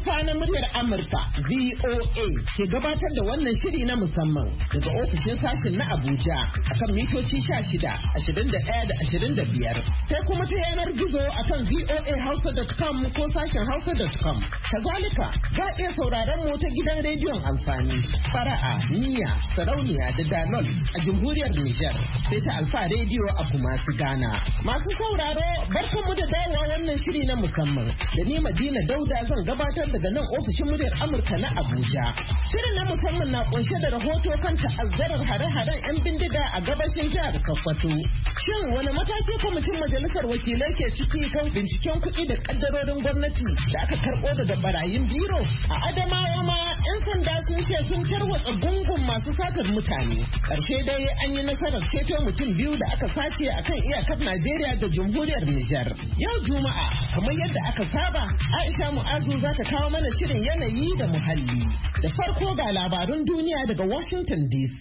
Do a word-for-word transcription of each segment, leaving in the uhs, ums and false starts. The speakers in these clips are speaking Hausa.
Hausa na muryar Amurka V O A ke gabatar da wannan shiri na musamman daga ofishin sashen na Abuja akan mitoci sha shida, ashirin da ɗaya da ashirin da biyar. Sai kuma ta yanar gizo akan v o a hausa dot com ko sashen hausa dot com. Kazalika za a iya sauraron mu ta gidan rediyon amfani Fara'a, Niyya, Sarauniya da Dalol a jamhuriyar Nijar sai ta Alfa rediyo a Kumasi Ghana. Masu sauraro barkanmu da dawowa wannan shiri na musamman da ni Madina Dauda zan gabatar daga nan ofishin muryar Amurka na Abuja. Shirin na musamman na kunshe da rahoto kan ta'azzarar hare-haren 'yan bindiga a gabashin jihar Sokoto. Shin wani mataki kwamitin majalisar wakilai ke ciki kan binciken kuɗi da kaddarorin gwamnati da aka karɓo daga barayin biro? A Adamawa ma 'yan sanda sun ce sun tarwatsa gungun masu satar mutane. Ƙarshe dai an yi nasarar ceto mutum biyu da aka sace a kan iyakar Najeriya da jamhuriyar Nijar. Yau Juma'a kamar yadda aka saba Aisha Mu'azu za ta kawo mana shirin yanayi da muhalli. Da farko ga labarun duniya daga Washington D C.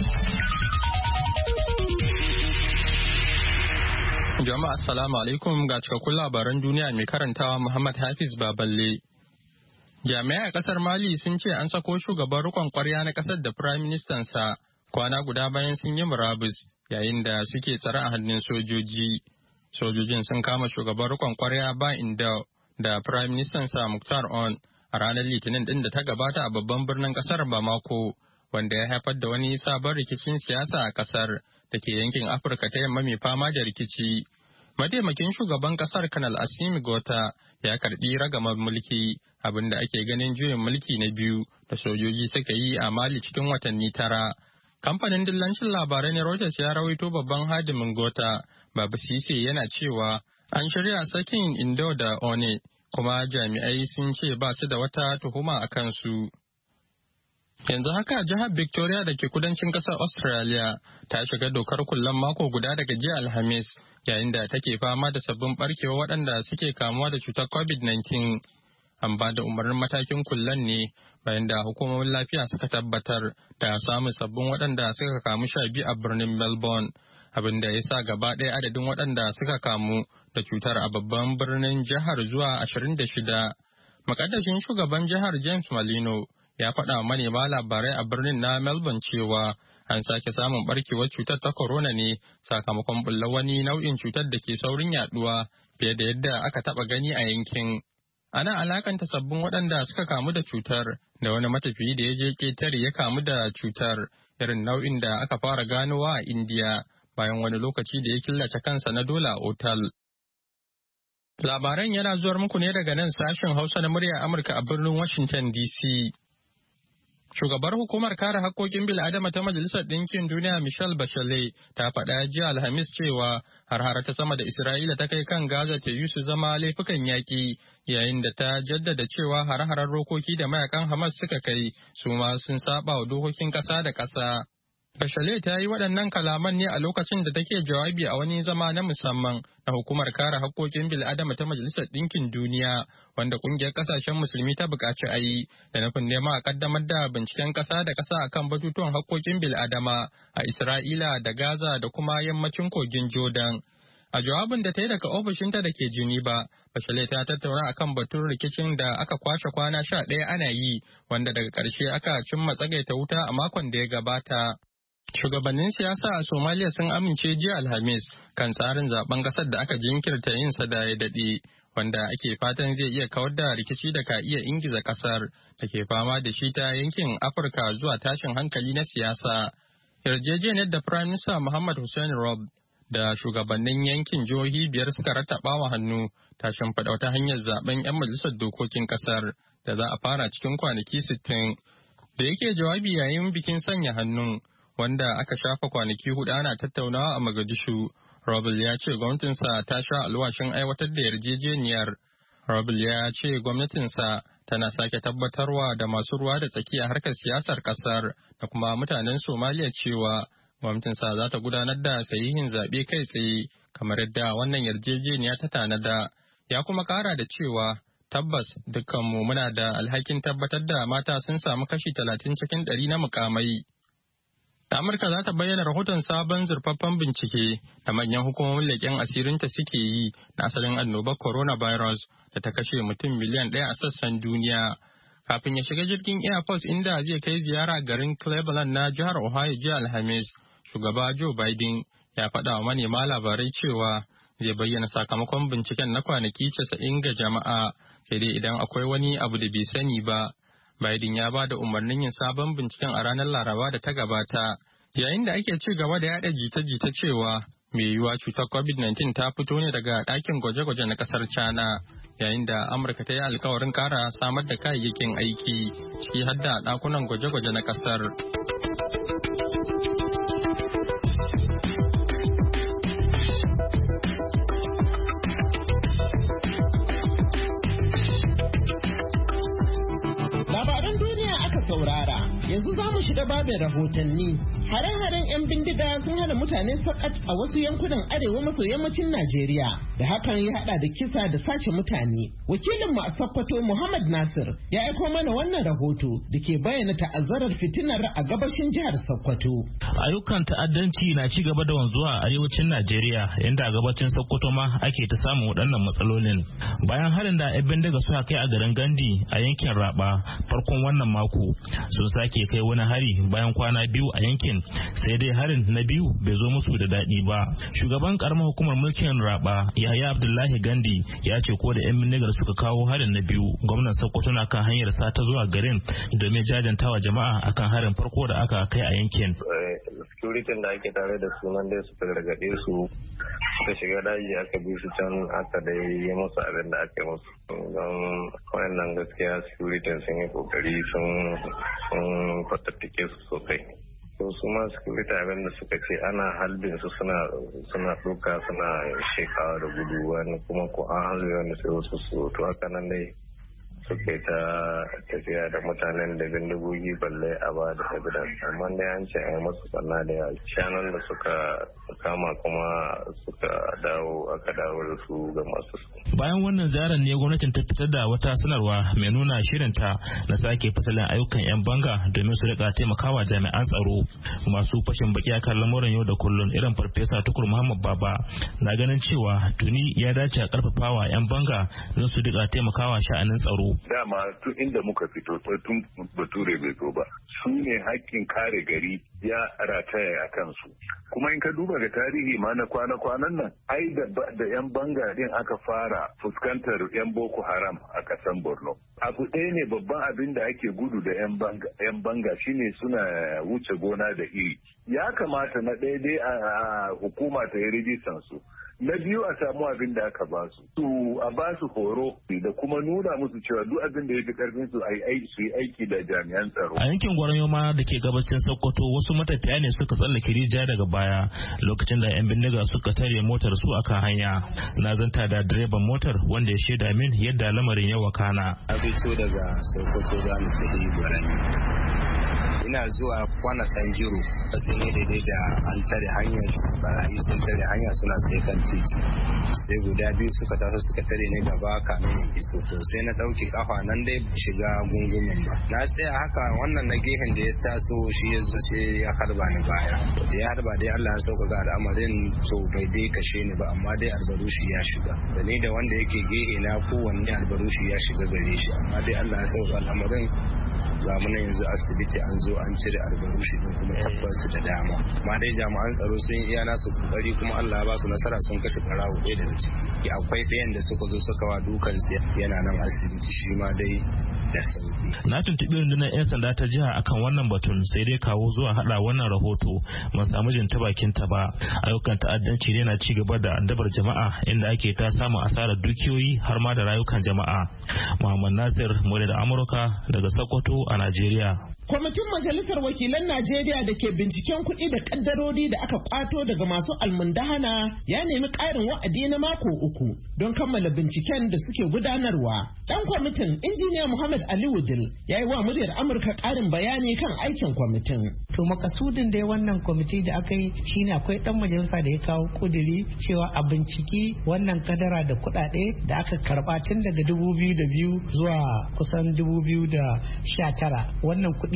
Jama'a assalamu alaikum ga cikakkun labaran duniya mai karantawa Muhammad Hafiz Baballe. Jami'ai a kasar Mali sun ce an sako shugaban rikon kwarya na kasar da Prime Minister sa kwana guda bayan sun yi murabus yayin da suke tsare a hannun sojoji. Sojojin sun kama shugaban rikon kwarya ba inda da Prime Minister sa Mukhtar On a ranar Litinin din da ta gabata a babban birnin kasar Bamako, wanda ya haifar da wani sabon rikicin siyasa a kasar da ke yankin Afirka ta yamma mai fama da rikici. Mataimakin shugaban kasar Kanal Assimi Gota ya karbi ragamar mulki, abinda ake ganin juyin mulki na biyu da sojoji suka yi a Mali cikin watanni tara. Kamfanin dillancin labarai na Reuters ya rawaito babban hadimin Gota, Babu Sise, yana cewa an shirya sakin Indo da One, kuma jami'ai sun ce ba su da wata tuhuma a kansu. Yanzu haka jihar Victoria da ke kudancin ƙasar Australia ta shiga dokar kullen mako guda daga jiya Alhamis, yayin da take fama da sabbin barkewa waɗanda suke kamuwa da cutar covid nineteen. An ba da umarnin matakin kullen ne bayan da hukumomin lafiya suka tabbatar da samun sabbin waɗanda suka kamu sha biyu a birnin Melbourne, abin da ya sa gaba ɗaya adadin waɗanda suka kamu da cutar a babban birnin jihar zuwa ashirin da shida. Makaddashin shugaban jihar James Malino ya faɗa wa manema labarai a birnin na Melbourne cewa an sake samun barkewar cutar ta corona ne sakamakon bullar wani nau'in cutar da ke saurin yaduwa fiye da yadda aka taɓa gani a yankin. Ana alakanta sabbin waɗanda suka kamu da cutar da wani matafiyi da ya je ƙetare ya kamu da cutar, irin nau'in da aka fara ganowa a Indiya bayan wani lokaci da ya killace kansa na dole a otal. Labaran yana zuwar muku ne daga nan sashen Hausa na murya Amurka a birnin Washington D C. Shugabar hukumar kare haƙƙoƙin bil'adama ta Majalisar Ɗinkin Duniya Michelle Bachelet ta faɗa jiya Alhamis cewa har-har ta sama da Isra'ila ta kai kan Gaza ta yi su zama laifukan yaƙi, yayin da ta jaddada cewa har-harar rokoki da mayakan Hamas suka kai su ma sun saba wa dokokin ƙasa da ƙasa. Bachelet ta yi waɗannan kalaman ne a lokacin da take jawabi a wani zama na musamman na hukumar kare haƙƙoƙin bil'adama ta Majalisar Ɗinkin Duniya, wanda ƙungiyar ƙasashen musulmi ta buƙaci a yi da nufin neman a ƙaddamar da binciken ƙasa da ƙasa akan batutuwan haƙƙoƙin bil'adama a Isra'ila da Gaza da kuma yammacin kogin Jordan. A jawabin da ta yi daga ofishinta da ke Geneva, Bachelet ta tattauna akan batun rikicin da aka kwashe kwana sha ɗaya ana yi, wanda daga ƙarshe aka cimma tsagaita wuta a makon da ya gabata. Shugabannin siyasa a Somalia sun amince jiya Alhamis kan tsarin zaben kasar da aka jinkirta yin sa da ya daɗe, wanda ake fatan zai iya kawar da rikici da ka iya ingiza kasar da ke fama da shi ta yankin Afirka zuwa tashin hankali na siyasa. Yarjejeniyar da Prime Minister Muhammad Hussein Rob da shugabannin yankin jihohi biyar suka rattaba wa hannu ta shimfiɗa wata hanyar zaben 'yan majalisar dokokin kasar da za a fara cikin kwanaki sittin. Da yake jawabi yayin bikin sanya hannun, wanda aka shafa kwanaki hudu ana tattaunawa a Mogadishu, Robel ya ce gwamnatinsa ta sha alwashin aiwatar da yarjejeniyar. Robel ya ce gwamnatinsa tana sake tabbatarwa da masu ruwa da tsaki a harkar siyasar kasar da kuma mutanen Somaliya cewa gwamnatinsa za ta gudanar da sahihin zaɓe kai tsaye kamar yadda wannan yarjejeniya ta tanada. Ya kuma ƙara da cewa tabbas dukkanmu muna da alhakin tabbatar da mata sun samu kashi talatin cikin ɗari na mukamai. Amurka za ta bayyana rahoton sabon zurfaffen bincike da manyan hukumomin leƙen asirinta suke yi na asalin annobar coronavirus da ta kashe mutum miliyan ɗaya a sassan duniya. Kafin ya shiga jirgin Air Force inda zai kai ziyara garin Cleveland na jihar Ohio jiya Alhamis, shugaba Joe Biden ya faɗa wa manema labarai cewa zai bayyana sakamakon binciken na kwanaki casa'in ga jama'a, sai dai idan akwai wani abu da bai sani ba. Biden ya ba da umarnin yin sabon binciken a ranar Laraba da ta gabata, yayin da ake ci gaba da yada jita-jita cewa mai yiwuwa cutar covid nineteen ta fito ne daga ɗakin gwaje-gwaje na ƙasar China, yayin da Amurka ta yi alkawarin ƙara samar da kayayyakin aiki, ciki har da ɗakunan gwaje-gwaje na ƙasar. Yanzu za mu shiga babin rahotanni. Hare-haren 'yan bindiga sun hana mutane sakat a wasu yankunan arewa maso yammacin Najeriya, da hakan ya hada da kisa da sace mutane. Wakilinmu a Sokoto Muhammad Nasir ya aiko mana wannan rahoto da ke bayyana ta'azzarar fitinar a gabashin jihar Sokoto. Ayyukan ta'addanci na ci gaba da wanzuwa a arewacin Najeriya, inda a gabacin Sokoto ma ake ta samun waɗannan matsalolin. Bayan harin da 'yan bindiga suka kai a garin Gandi a yankin Raba farkon wannan mako, sun sake kai wani hari bayan kwana biyu a yankin, sai dai harin na biyu bai zo musu da daɗi ba. Shugaban karamar hukumar mulkin Raba Yahaya Abdullahi Gandi ya ce ko da 'yan bindigar suka kawo harin na biyu, gwamnan Sokoto na kan hanyar sa ta zuwa garin domin jajantawa jama'a akan harin farko da aka kai a yankin. Security da ake tare da sunan dai suka gargaɗe su suka shiga daji aka bi su can aka da yi musu abin da aka yi musu. Don wayannan gaskiya security sun yi kokari sun fatattake su sosai. So su ma security abin da suka ce ana halbin su suna suna ɗauka suna shekawa da gudu, wani kuma ko an halbe wanda sai wasu su to haka nan dai suka yi ta tafiya da mutanen da bindigogi balle a ba da evidence, amma dai an ce a masu sanna da yawa shanun da suka kama kuma suka dawo aka dawo da su ga masu su. Bayan wannan ziyarar ne gwamnatin ta fitar da wata sanarwa mai nuna shirinta na sake fasalin ayyukan 'yan banga domin su rika taimakawa jami'an tsaro. Masu fashin baki akan lamuran yau da kullum irin farfesa Tukur Muhammad Baba na ganin cewa tuni ya dace a karfafawa 'yan banga don su rika taimakawa sha'anin tsaro. Dama tun inda muka fito tun bature bai zo ba, su ne hakkin kare gari ya rataya a kansu. Kuma in ka duba ga tarihi ma na kwana-kwanan nan, ai da 'yan banga din aka fara fuskantar 'yan Boko Haram a kasan Borno. Abu ɗaya ne babban abin da ake gudu da 'yan banga, 'yan banga shine suna wuce gona da iri. Ya kamata na ɗaya dai a hukuma ta yi rijistan su. Na biyu a samu abin da aka ba su. Su a ba su horo da kuma nuna musu cewa duk abin da ya fi karfin su su yi aiki da jami'an tsaro. A yankin Gwaranyoma da ke gabacin Sokoto wasu matafiya ne suka tsallake rijiya daga baya lokacin da 'yan bindiga suka tare motar su akan hanya. Na zanta da direban motar wanda ya shaida min yadda lamarin ya wakana. A fito daga Sokoto za mu tafi Gwaranyoma. Ina zuwa kwana Sanjiro sun yi daidai da an tare hanyar barayi sun tare hanya suna sai kan titi, sai guda biyu suka taso suka tare ne gaba kamin in iso, to sai na ɗauki kafa nan dai shiga gungumin ba. Na tsaya haka wannan na gehen da ya taso shi ya zo sai ya harba ni baya, da ya harba dai Allah ya sauka ga al'amarin, to bai dai kashe ni ba amma dai albarushi ya shiga da ni da wanda yake gehe na kowanne albarushi ya shiga gare shi, amma dai Allah ya sauka al'amarin. Ga mu yanzu asibiti an zo an cire albarushi din kuma tabbas da dama, amma dai jami'an tsaro sun iya nasu kokari kuma Allah ya ba su nasara sun kashe barawo ɗaya daga ciki. Akwai ɗayan da suka zo suka wa dukan yana nan asibiti shi ma dai da sauki. Na tuntuɓi rundunar 'yan sanda ta jiha akan wannan batun, sai dai kawo zuwa hada wannan rahoto ban samu jin ta bakin ta ba. Ayyukan ta'addanci ne na ci gaba da addabar jama'a inda ake ta samun asarar dukiyoyi har ma da rayukan jama'a. Muhammad Nasir, Murya da Amurka daga Sokoto a Najeriya. Kwamitin Majalisar Wakilan Najeriya da ke binciken kuɗi da ƙaddarori da aka kwato daga masu almundahana ya nemi ƙarin wa'adi na mako uku don kammala binciken da suke gudanarwa. Ɗan kwamitin Injiniya Muhammad Ali Wudil ya yi wa muryar Amurka ƙarin bayani kan aikin kwamitin. To makasudin da wannan kwamiti da aka yi shine akwai ɗan majalisa da ya kawo ƙudiri cewa a binciki wannan kadara da kuɗaɗe da aka karɓa tun daga dubu biyu da biyu zuwa kusan dubu biyu da sha tara. Wannan kuɗi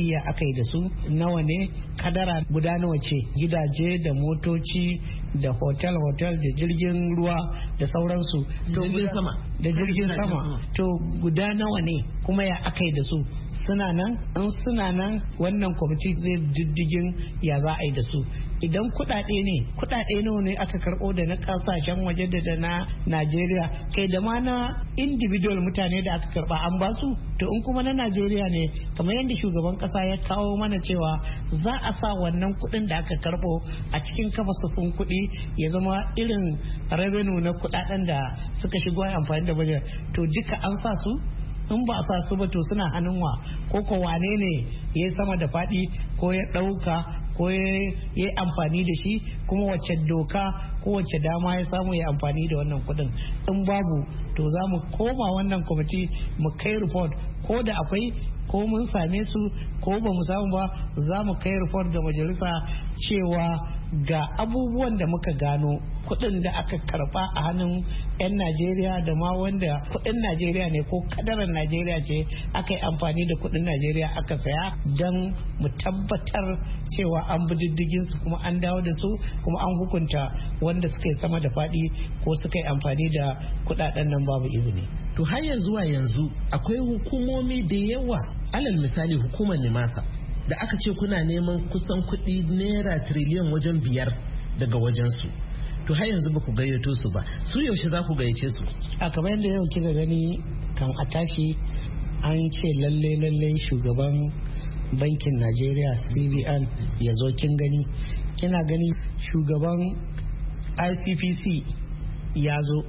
kuɗi ya aka yi da su, nawa ne, kadara guda nawa ce, gidaje da motoci da hotel-hotel da jirgin ruwa da sauransu. Jirgin sama. Da jirgin sama. To guda nawa ne kuma ya aka yi da su, suna nan? In suna nan wannan kwamiti zai diddigin ya za a yi da su. Idan kuɗaɗe ne, kuɗaɗe nawa ne aka karɓo da na ƙasashen waje da na Najeriya, kai da ma na individual mutane da aka karɓa an ba su. To in kuma na Najeriya ne, kamar yadda shugaban ƙasa ya kawo mana cewa za a sa wannan kuɗin da aka karɓo a cikin kasafin kuɗi ya zama irin revenue na kuɗaɗen da suka shigo amfani da bajet. To duka an sa su? In ba a sa su ba to suna hannun wa, ko ko wane ne ya sama da faɗi ko ya ɗauka ko ya yi amfani da shi, kuma wacce doka ko wacce dama ya samu ya amfani da wannan kuɗin. In babu to za mu koma wannan kwamiti mu kai report, ko da akwai ko mun same su ko ba mu samu ba, za mu kai report ga majalisa cewa ga abubuwan da muka gano kuɗin da aka karba a hannun 'yan Najeriya da ma wanda kuɗin Najeriya ne ko kadarar Najeriya ce aka yi amfani da kuɗin Najeriya aka saya, don mu tabbatar cewa an bi diddigin su kuma an dawo da su kuma an hukunta wanda suka yi sama da faɗi ko suka yi amfani da kuɗaɗen nan babu izini. To har yanzu zuwa yanzu akwai hukumomi da yawa, alal misali hukumar Nimasa da aka ce kuna neman kusan kuɗi naira tiriliyan wajen biyar daga wajensu. To har yanzu ba ku gayyato su ba, su yaushe za ku gayyace su? A kamar yadda yau kika gani kan a tashi an ce lalle lalle shugaban bankin Najeriya C B N ya zo, kin gani, kina gani shugaban I C P C ya zo,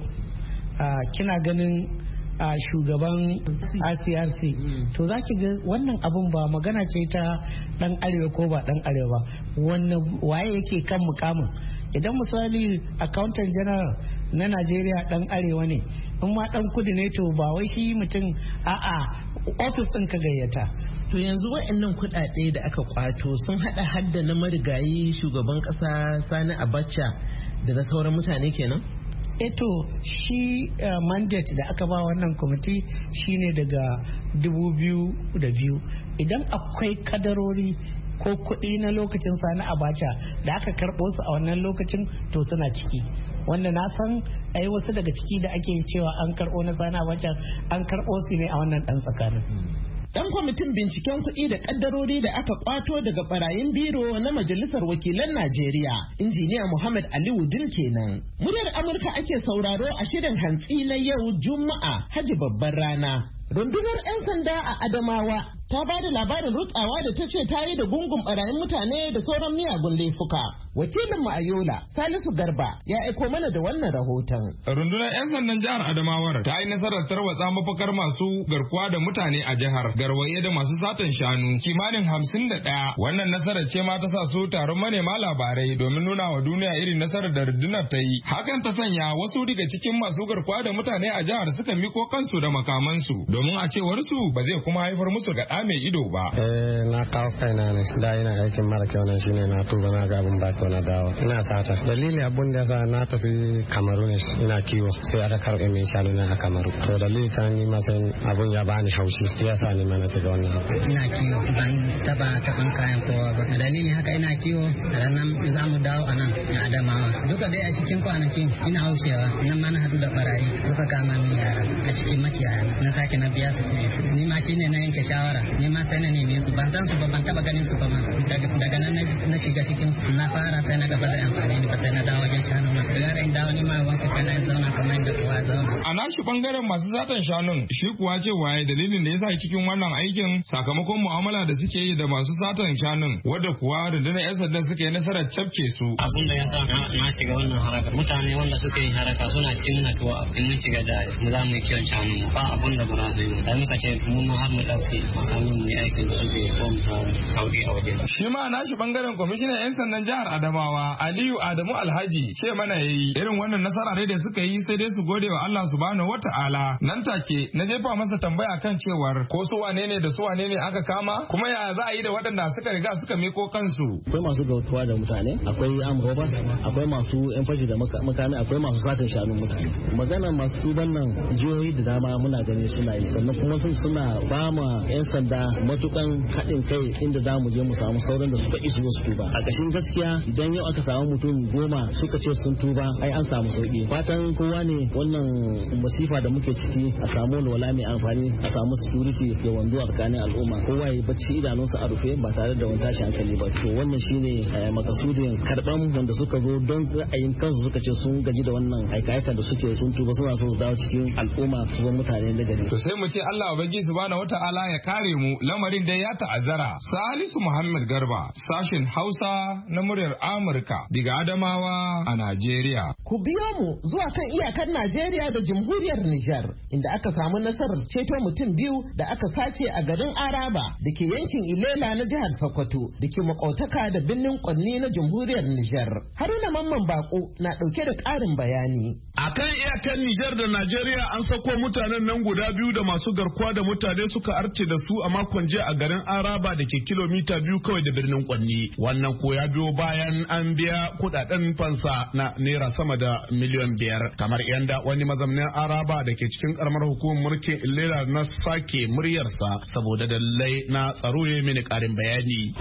kina ganin a uh, shugaban I C R C. Mm. To za ki ga wannan abun ba magana ce ta dan arewa ko ba dan arewa ba, wannan waye yake kan mukamin. Idan misali accountant general na Najeriya dan arewa ne, in ma dan kudu ne to ba wai shi mutum a'a office din ka gayyata. To yanzu wa'annan kuɗaɗe da aka kwato sun hada hadda na marigayi shugaban ƙasa Sani Abacha da na sauran mutane kenan? Eto shi uh, mandate da aka ba wannan kwamiti shine daga dubu biyu da biyu. Idan akwai kadarori ko kuɗi na lokacin Sani Abacha da aka karɓo su a wannan lokacin to suna ciki, wanda na san ai wasu daga ciki da ake cewa an karɓo na Sani Abacha an karɓo su ne a wannan ɗan tsakanin. Dan kwamitin binciken kuɗi da ƙaddarori da aka kwato daga barayin biro na Majalisar Wakilan Najeriya, injiniya Muhammad Ali Wudil kenan. Muryar Amurka ake sauraro a shirin hantsi na yau Juma'a, Hajji babbar rana. Rundunar 'yan sanda a Adamawa ta ba da labarin rutsawa da ta ce ta yi da gungun barayin mutane da sauran miyagun laifuka. Wakilin mu a Yola, Salisu Garba, ya aiko mana da wannan rahoton. Rundunar 'yan sandan jihar Adamawar ta yi nasarar tarwatsa mafakar masu garkuwa da mutane a jihar, garwaye da masu satan shanu kimanin hamsin da ɗaya. Wannan nasarar ce ma ta sa su taron manema labarai domin nuna wa duniya irin nasarar da rundunar ta yi. Hakan ta sanya wasu daga cikin masu garkuwa da mutane a jihar suka miko kansu da makamansu, domin a cewar su ba zai kuma haifar musu ga ɗa mai ido ba. Eh na kawo kaina ne, da ina aikin mara kyau ne, shine na tuba na ga abun ba kyau na dawo. Ina sata. Dalili abun da yasa na tafi Kamaru ne, ina kiwo sai aka karɓe min shanu na a Kamaru. To dalili ta ni ma sai abun ya bani haushi, yasa ni ma na shiga wannan abu. Ina kiwo ban taba taban kayan kowa ba. Dalili haka ina kiwo, ranan za mu dawo anan a Adamawa. Duka dai a cikin kwanakin ina haushewa, nan ma na hadu da barayi suka kama min yara a cikin makiyaya. Na sake na biya su kuɗi. Ni ma shine na yanke shawara, ni ma sai na neme su, ban san su ba, ban taba ganin su ba ma. Daga nan na shiga cikin na fara sai na gaba da amfani ni ba, sai na dawo wajen shanu na. Daga in dawo ni ma wanke kai na zauna kamar yadda kowa zauna. A nashi bangaren masu satan shanun, shi kuwa ce waye dalilin da yasa cikin wannan aikin sakamakon mu'amala da suke yi da masu satan shanun, wadda kuwa rundunar 'yan sanda suka yi nasarar cafke su. Abun da yasa na shiga wannan haraka, mutane wanda suka yi haraka suna cin na tuwa in mun shiga da mu za mu yi kiwon shanu ba abun da ba za su yi. Da muka ce mun har mu ɗauke makamin mu yi aikin da suke ko mu saudi a waje. Shi ma nashi bangaren kwamishinan 'yan sandan jihar Adamawa Aliyu Adamu Alhaji ce mana yayi irin wannan nasara dai da suka yi sai dai su gode wa Allah subhanahu wata'ala. Nan take na jefa masa tambaya kan cewar ko su wane ne da su wane ne aka kama kuma ya za a yi da waɗanda suka riga suka miko kansu. Akwai masu gautuwa da mutane, akwai am robbers, akwai masu yan fashi da makami, akwai masu satin shanun mutane. Magana masu tuban nan jihohi da dama muna gani suna yi, sannan kuma sun suna ba ma 'yan sanda matukan haɗin kai inda za mu je mu samu sauran da suka isu su tuba. A ƙashin gaskiya idan yau aka samu mutum goma suka ce sun tuba ai an samu sauki. Fatan kowa ne wannan masifa da muke ciki a samu walwala mai amfani, a samu security ya wanzu a tsakanin al'umma, kowa ya bacci idanunsa a rufe ba tare da wani tashi hankali ba. To wannan shine makasudin karban wanda suka zo don ra'ayin kansu suka ce sun gaji da wannan aika-aika da suke sun tuba suna so su dawo cikin al'umma su mutane da gari. To sai mu ce Allah ubangiji subhanahu wata'ala ya kare mu, lamarin dai ya ta'azzara. Salisu Muhammad Garba, sashin Hausa na muryar Amurka daga Adamawa a Najeriya. Ku biyo mu zuwa kan iyakar Najeriya da Jamhuriyar Nijar inda aka samu nasarar ceto mutum biyu da aka sace a garin Araba da ke yankin Ilela na jihar Sokoto da ke makautaka da birnin Kwanni na Jamhuriyar Nijar. Haruna Mamman Bako na dauke da ƙarin bayani. A kan iyakar Nijar da Najeriya an sako mutanen nan guda biyu da masu garkuwa da mutane suka arce da su a makon jiya a garin Araba da ke kilomita biyu kawai da birnin Kwanni. Wannan ko ya biyo bayan an biya kudaden fansa na naira sama da miliyan biyar. Kamar yanda wani mazaunin Araba da ke cikin karamar hukumar mulkin Ilela na sake muryarsa saboda dalilai na tsaro ya mini karin bayani.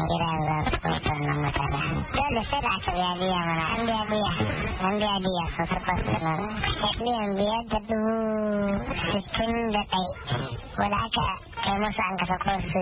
Dole sai da aka biya biya mana an biya biya an biya biya sosai kwasinan miliyan biyar da dubu sittin da ɗai wadda aka kai musu an kasa kwasu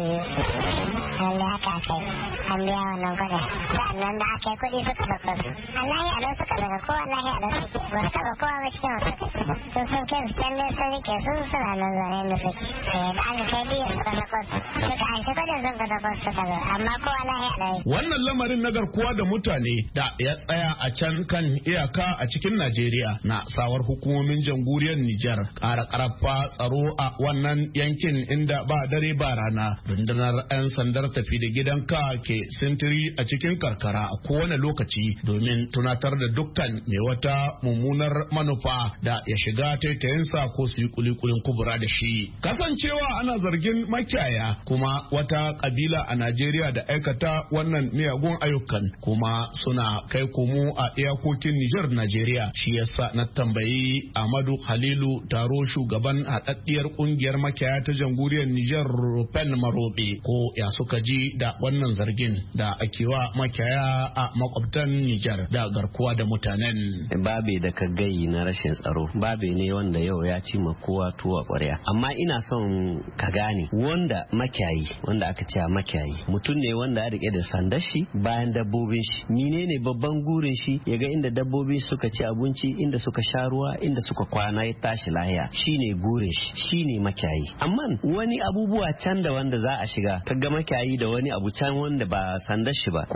an da aka kai an biya wannan kuɗi sa'annan da aka yi kuɗi suka da kwasu allahi a don suka daga kowa allahi a don suke ba su taɓa kowa ba cikin wasu sun sun kai su can ne sun rike sun suna nan zane da suke da aka kai biya suka da kwasu suka an shi kuɗin sun ka da kwasu suka zo amma kowa allahi a don wannan lamarin na garkuwa da mutane da ya tsaya a can kan iyaka a cikin Najeriya na sawar hukumomin jamhuriyar Nijar ƙara ƙarfa tsaro a wannan yankin inda ba dare ba rana rundunar 'yan sandar tafi da gidanka ke sintiri a cikin karkara a kowane lokaci domin tunatar da dukkan mai wata mummunar manufa da ya shiga taitayinsa ko su yi kulikulin kubura da shi. Kasancewa ana zargin makiyaya kuma wata kabila a Najeriya da aikata wannan miyagun ayyukan kuma suna kai komo a iyakokin Nijar Najeriya shi yasa na tambayi Ahmadu Halilu Taro shugaban haɗaɗɗiyar ƙungiyar makiyaya ta jamhuriyar Nijar Rufen Marobe ko ya suka ji da wannan zargin da akewa makiyaya a makwabtan Nijar da garkuwa da mutanen. Babe da ka gayi na rashin tsaro babe ne wanda yau ya ci ma kowa tuwa ƙwarya amma ina son ka gane wanda makiyayi wanda aka ce makiyayi mutum ne wanda ya rike da sandar shi bayan dabbobin shi menene babban gurin shi ya ga inda dabbobi suka ci abinci inda suka sha ruwa inda suka kwana ya tashi lahiya shine gurin shi shine makiyayi amma wani abubuwa can da wanda za a shiga kaga makiyayi da wani abu can wanda ba sandar shi ba ko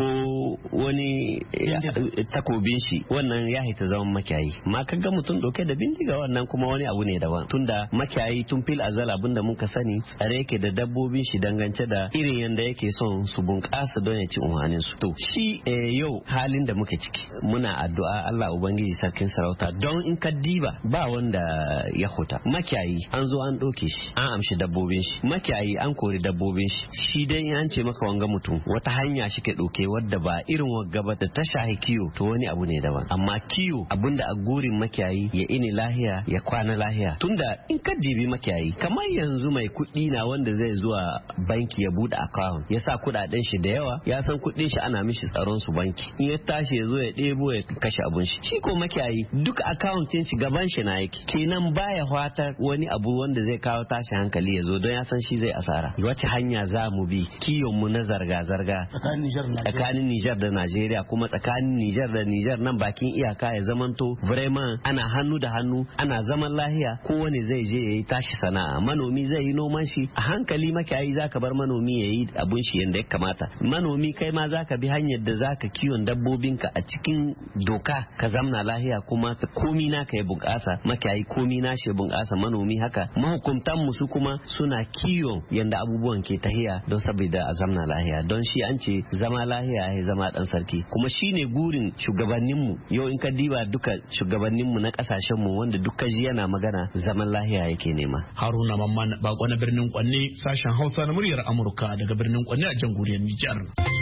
wani takobin shi wannan ya haita zaman makiyayi ma kaga mutum dauke da bindiga wannan kuma wani abu ne daban tunda makiyayi tun fil azal abinda muka sani tsare yake da dabbobin shi dangance da irin yanda yake son su bunƙasa don ya ci umarnin su to shi yau halin da muke ciki muna addu'a Allah ubangiji sarkin sarauta don in ka diba ba wanda ya huta makiyayi an zo an ɗauke shi an amshi dabbobin shi makiyayi an kori dabbobin shi shi dai an ce maka wanga mutum wata hanya shi ke ɗauke wadda ba irin wagga ba da ta shahi kiyo to wani abu ne daban amma kiyo abinda a gurin makiyayi ya ini lahiya ya kwana lahiya tunda in ka dibi makiyayi kamar yanzu mai kuɗi na wanda zai zuwa banki ya buɗe account ya sa kuɗaɗen shi da yawa ya san kuɗin shi ana mishi tsaron su banki in ya tashi ya zo ya ɗebo ya kashe abun shi shi ko makiyayi duk accountin shi gaban shi na yake kenan baya fata wani abu wanda zai kawo tashi hankali ya zo don ya san shi zai asara wace hanya za mu bi kiyon mu na zarga zarga tsakanin Nijar da Najeriya kuma tsakanin Nijar da Nijar nan bakin iyaka ya zamanto vraiment ana hannu da hannu ana zaman lahiya kowane zai je ya yi tashi sana'a manomi zai yi noman shi a hankali makiyayi zaka bar manomi ya yi abun shi yadda ya kamata manomi kai ma zaka bi hanyar da zaka kiwon dabbobinka a cikin doka ka zamna lahiya kuma komi naka ya bunƙasa makiyayi komi na shi bunƙasa manomi haka mahukuntan mu su kuma suna kiyon yanda abubuwan ke tahiya don saboda a zamna lahiya don shi an ce zama lahiya ya zama dan sarki kuma shine gurin shugabanninmu yau in ka diba duka shugabanninmu na kasashen mu wanda duk kaji yana magana zaman lahiya yake nema. Haruna Mamman bako na birnin Kwanne sashen Hausa na muryar Amurka daga birnin Kwanne a jamhuriyar Nijar.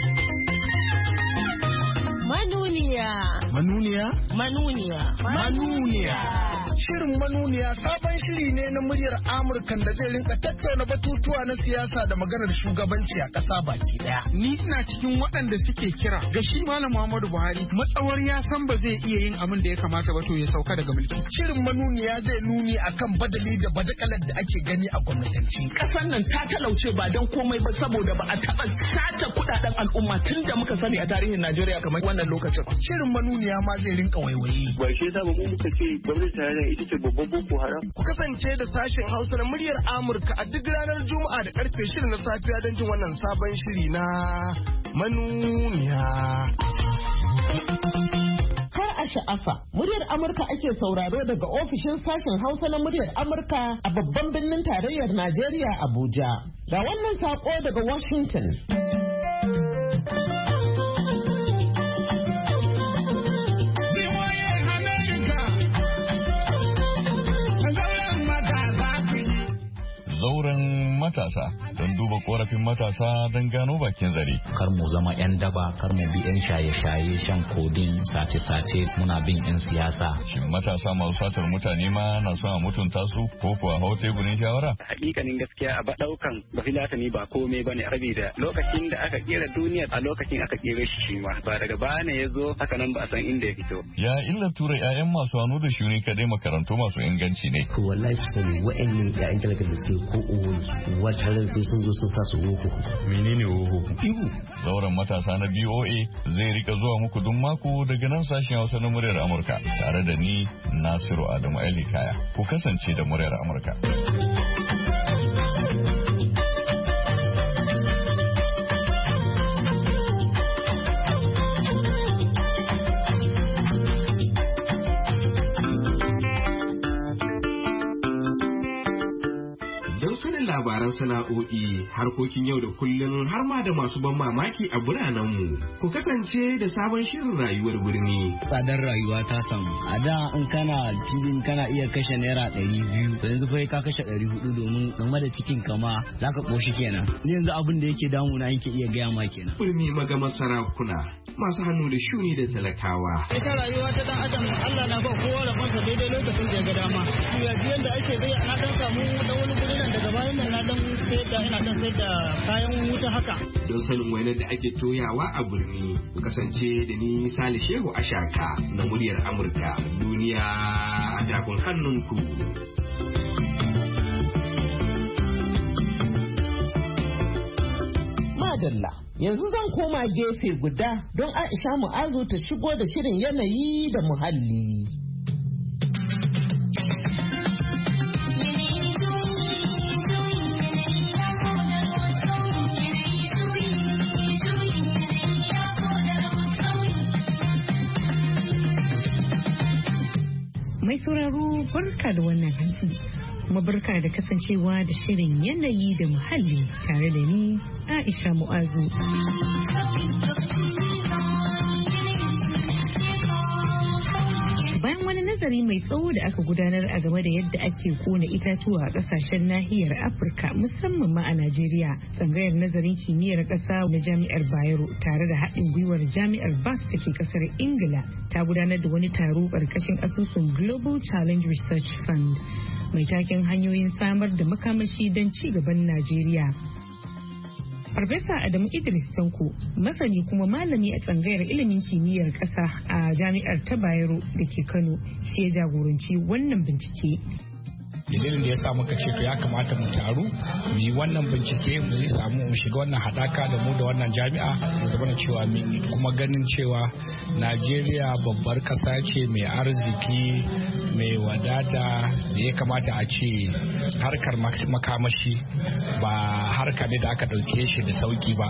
Manuniya. Manuniya? Manuniya. Manuniya. Shirin Manuniya sabon shiri ne na muryar Amurka da zai rinka tattauna batutuwa na siyasa da maganar shugabanci a ƙasa baki daya. Ni ina cikin waɗanda suke kira ga shi Malam Muhammadu Buhari matsawar ya san ba zai iya yin abin da ya kamata ba to ya sauka daga mulki. Shirin Manuniya zai nuni akan badali da badakalar da ake gani a gwamnatanci. Ƙasar nan ta talauce ba don komai ba saboda ba a taɓa sace kuɗaɗen al'umma tun da muka sani a tarihin Najeriya kamar wannan lokacin. Shirin Manuniya ma zai rinka waiwaye. Ba shi yasa ba mu muka ce gwamnati tarayya ita ce babban boko haram. Ku kasance da sashen Hausa na muryar Amurka a duk ranar Juma'a da karfe shirin na safiya don jin wannan sabon shiri na Manuniya. Kar a sha'afa, muryar Amurka ake sauraro daga ofishin sashen Hausa na muryar Amurka a babban birnin tarayyar Najeriya Abuja. Ga wannan sako daga Washington. Zauren matasa don duba korafin matasa don gano bakin zare. Kar mu zama 'yan daba, kar mu bi 'yan shaye-shaye, shan kodin, sace-sace, muna bin 'yan siyasa. Shin matasa masu satar mutane ma na son a mutunta su ko kuwa hau teburin shawara? Hakikanin gaskiya a daukan bafilatani ba komai bane saboda lokacin da aka kera duniya a lokacin aka kera shi shi ma ba daga baya ne ya zo haka nan ba a san inda ya fito. Ya illa tura 'ya'yan masu hannu da shuni kadai makarantu masu inganci ne. Ko wallahi su sani wa'annan 'ya'yan talakar da suke ko uwan wata ran sai sun zo sun sa su woho. Menene woho? Ihu. Zauren matasa na B O A zai rika zuwa muku duk mako daga nan sashen Hausa na muryar Amurka tare da ni Nasiru Adamu Ali Kaya. Ku kasance da muryar Amurka. Labaran sana'o'i, harkokin yau da kullum har ma da masu ban mamaki a biranenmu. Ku kasance da sabon shirin rayuwar birni. Tsadar rayuwa ta samu. A da in kana filin kana iya kashe naira ɗari biyu, yanzu fa ka kashe ɗari hudu domin game da cikin kama za ka ƙoshi kenan. Ni yanzu abin da yake damuna yake iya gaya ma kenan. Birni magamar sarakuna, masu hannu da shuni da talakawa. Ita rayuwa ta dan adam Allah na ba kowa da kansa daidai lokacin da ya ga dama. Yanzu da ake dai ana dan samu dan wani gurin nan daga bayan nan na dan sai da ina dan sai da kayan wuta haka. Don sanin wainar da ake toyawa a birni, ku kasance da ni Sale Shehu Ashaka na muryar Amurka. Duniya a takun hannunku. Madalla, yanzu zan koma gefe guda don Aisha Mu'azu ta shigo da shirin yanayi da muhalli. Mai sauraro barka da wannan hantsi, kuma barka da kasancewa da shirin yanayi da muhalli tare da ni Aisha Mu'azu. Bayan wani nazari mai tsawo da aka gudanar a game da yadda ake kona itatuwa a kasashen nahiyar Afirka musamman ma a Najeriya, tsangayar nazarin kimiyyar ƙasa na Jami'ar Bayero tare da haɗin gwiwar Jami'ar Bath da ke ƙasar Ingila ta gudanar da wani taro ƙarƙashin asusun Global Challenge Research Fund mai taken hanyoyin samar da makamashi don ci gaban Najeriya. Farfesa Adamu Idris Tanko, masani kuma malami a tsangayar ilimin kimiyyar ƙasa a Jami'ar ta Bayero da ke Kano, shi ya jagoranci wannan bincike. Dalilin da ya sa muka ce to ya kamata mu taru mu yi wannan bincike mu yi samu mu shiga wannan hadaka da mu da wannan jami'a mu zama cewa kuma ganin cewa Najeriya babbar kasa ce mai arziki mai wadata da ya kamata a ce harkar makamashi ba harka ne da aka dauke shi da sauki ba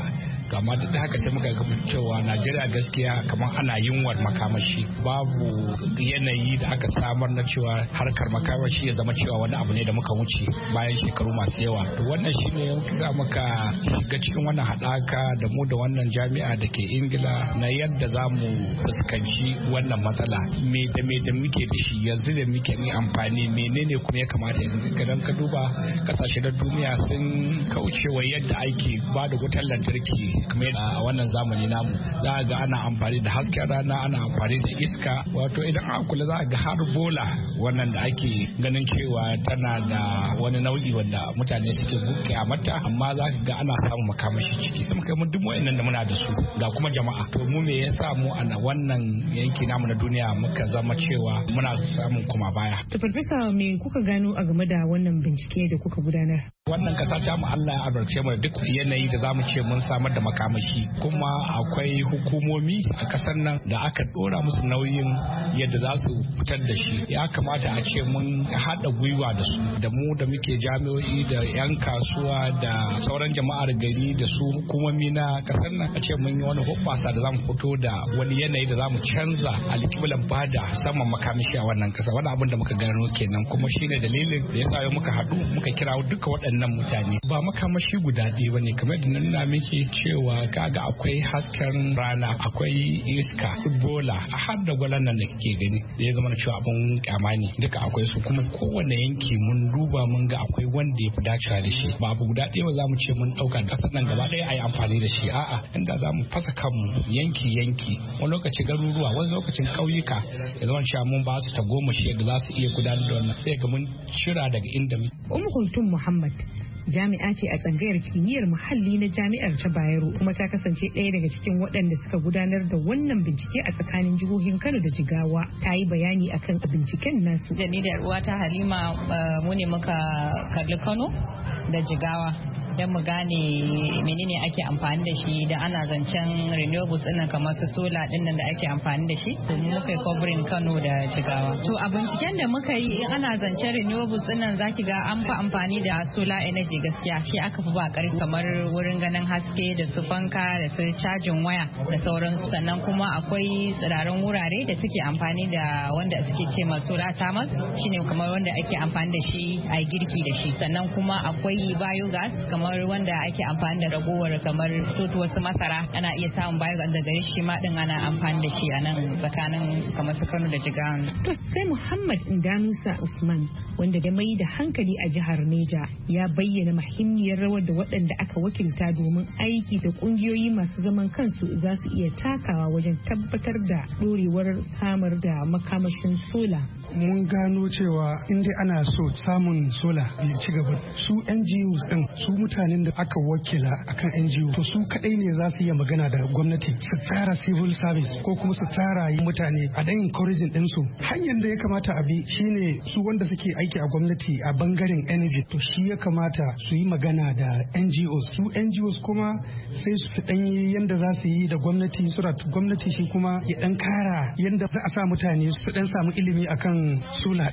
amma duk da haka sai muka ga cewa Najeriya gaskiya kamar ana yunwar makamashi, babu yanayi da aka samar na cewa harkar makamashi ya zama cewa wani abu ne da muka wuce bayan shekaru masu yawa. Wannan shine za muka shiga cikin wannan haɗaka da mu da wannan jami'a da ke Ingila na yadda za mu fuskanci wannan matsala, me da me da muke da shi yanzu da muke ni amfani, menene kuma ya kamata yanzu. Idan ka duba kasashe da duniya sun kaucewa yadda ake ba da wutar lantarki kamar a wannan zamani namu. Za ga ana amfani da hasken rana, ana amfani da iska, wato idan aka kula za ga har bola wannan da ake ganin cewa tana da wani nau'i wanda mutane suke buke a mata, amma za ka ga ana samun makamashi ciki. Sai muka mun duk wayannan da muna da su ga kuma jama'a. To mu me yasa mu a wannan yanki namu na duniya muka zama cewa muna samun kuma baya. To farfesa me kuka gano a game da wannan bincike da kuka gudanar? Wannan kasa ta mu Allah ya albarkace mu duk yanayi da zamu ce mun samar da makamashi, kuma akwai hukumomi a kasar nan da aka dora musu nauyin yadda za su fitar da shi. Ya kamata a ce mun haɗa gwiwa da su, da mu da muke jami'o'i da 'yan kasuwa da sauran jama'ar gari da su hukumomi na kasar nan, a ce mun yi wani hoɓɓasa da zamu fito da wani yanayi da zamu canza alƙiblan bada saman makamashi a wannan kasa. Wani abin da muka gano kenan, kuma shine dalilin da yasa yau muka haɗu muka kirawo duka waɗannan mutane. Ba makamashi guda ɗaya bane, kamar da nuna miki cewa kaga akwai hasken rana, akwai iska, bola, har da gwalan nan da kike gani da ya zama cewa abun kyama ne, duka akwai su. Kuma kowane yanki mun duba mun ga akwai wanda ya fi dacewa da shi. Ba abu guda ɗaya ba za mu ce mun ɗauka ƙasar nan gaba ɗaya a yi amfani da shi, a'a, inda za mu fasa kanmu yanki yanki, wani lokaci garuruwa, wani lokacin ƙauyuka, ya zama cewa mun ba su tagomashi yadda za su iya gudanar da wannan, sai ga mun cira daga inda mu. Ummu Kulthum Muhammad jami'a ce a tsangayar kimiyyar muhalli na jami'ar ta Bayero, kuma ta kasance ɗaya daga cikin waɗanda suka gudanar da wannan bincike a tsakanin jihohin Kano da Jigawa. Ta yi bayani akan binciken nasu. Da ni da uwata Halima mu ne muka kalli Kano da Jigawa don mu gane menene ake amfani da shi da ana zancen renewables ɗin kamar su sola ɗin nan da ake amfani da shi. To mu muka yi covering Kano da Jigawa. To a binciken da muka yi in ana zancen renewables ɗin nan zaki ga an fi amfani da solar energy gaskiya, shi aka fi ba ƙarfi kamar wurin ganin haske da su fanka da su cajin waya da sauransu. Sannan kuma akwai tsirarin wurare da suke amfani da wanda suke ce ma solar thermal, shine kamar wanda ake amfani da shi a girki da shi. Sannan kuma akwai biogas kamar wanda ake amfani da ragowar kamar sotu wasu masara, ana iya samun biogas da gari shi ma din ana amfani da shi a nan tsakanin kamar su Kano da Jigawa. To sai Muhammad Indanusa Usman wanda da mai da hankali a jihar Neja ya bayyana muhimmiyar rawar da waɗanda aka wakilta domin aiki da ƙungiyoyi masu zaman kansu za su iya takawa wajen tabbatar da ɗorewar samar da makamashin sola. Mun gano cewa in dai ana so samun sola ya ci gaba, su N G Os din, su mutanen da aka wakila akan N G O, to su kadai ne za su iya magana da gwamnati su tsara civil service ko kuma su tsara mutane a dan encouraging din su. Hanyar da ya kamata a bi shine su wanda suke aiki a gwamnati a bangaren energy, to shi ya kamata su yi magana da N G Os. Su N G Os kuma sai su dan yi yanda za su yi da gwamnati, so that gwamnati shi kuma ya dan kara yanda za a sa mutane su dan samu ilimi akan solar.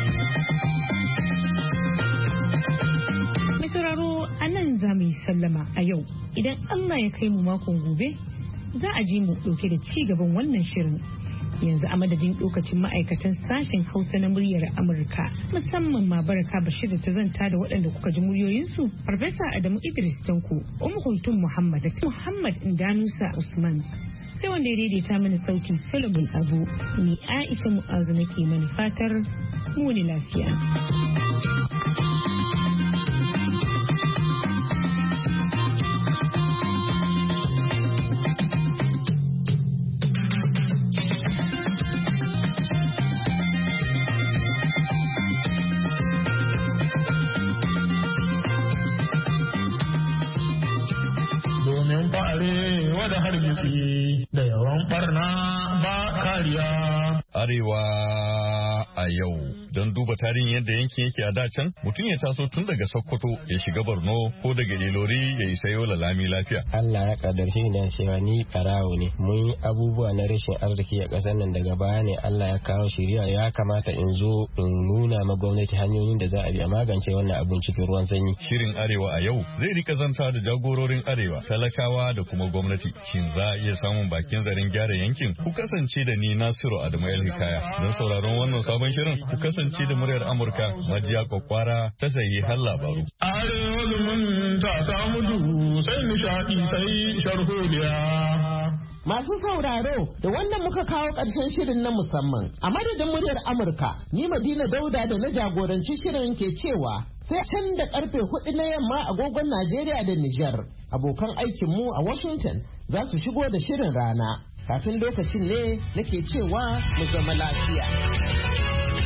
Mai sauraro a nan za mu yi sallama a yau. Idan Allah ya kai mu makon gobe za a ji mu dauke da ci gaban wannan shirin. Yanzu a madadin lokacin ma'aikatan sashen Hausa na muryar Amurka, musamman ma Baraka Bashir da ta zanta da waɗanda kuka ji muryoyinsu, Farfesa Adamu Idris Tanko, Ummu Kulthum Muhammad da Muhammad Indanusa Usman. Sai wanda ya daidaita mana sauti Solomon Abu, ni Aisha Mu'azu nake mani fatar mu ne lafiya. Da hargitsi da yawan barna ba kariya. Arewa a yau. don duba tarihin yadda yankin yake a da can mutum ya taso tun daga Sokoto ya shiga Borno ko daga Ilori ya isa Yola lami lafiya. Allah ya kaddarce ni cewa ni farawo ne. Mun yi abubuwa na rashin arziki a ƙasar nan daga baya ne Allah ya kawo shiriya ya kamata in zo in nuna ma gwamnati hanyoyin da za a bi a magance wannan abun cikin ruwan sanyi. Shirin Arewa a yau zai rika zanta da jagororin Arewa, talakawa da kuma gwamnati. Shin za a iya samun bakin zarin gyara yankin? Ku kasance da ni Nasiru Adamu El Hikaya. Don sauraron wannan sabon shirin ku kasance da muryar Amurka Majiya Kwakwara ta sayi har labaru. Arewa zumunta ta mutu sai nishaɗi sai sharholiya. Masu sauraro da wannan muka kawo ƙarshen shirin na musamman. A madadin muryar Amurka, ni Madina Dauda da na jagoranci shirin ke cewa sai can da karfe hudu na yamma agogon Najeriya da Nijar. Abokan aikinmu a Washington za su shigo da shirin rana. Kafin lokacin ne nake cewa mu zama lafiya.